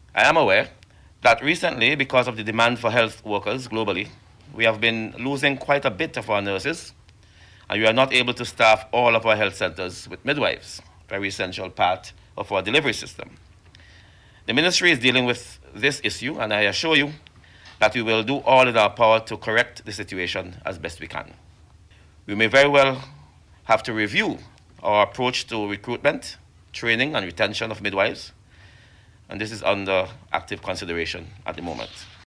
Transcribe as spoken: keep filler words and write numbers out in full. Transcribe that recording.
I am aware that recently, because of the demand for health workers globally, we have been losing quite a bit of our nurses, and we are not able to staff all of our health centers with midwives, a very essential part of our delivery system. The ministry is dealing with this issue, and I assure you that we will do all in our power to correct the situation as best we can. We may very well have to review our approach to recruitment, training, and retention of midwives, and this is under active consideration at the moment.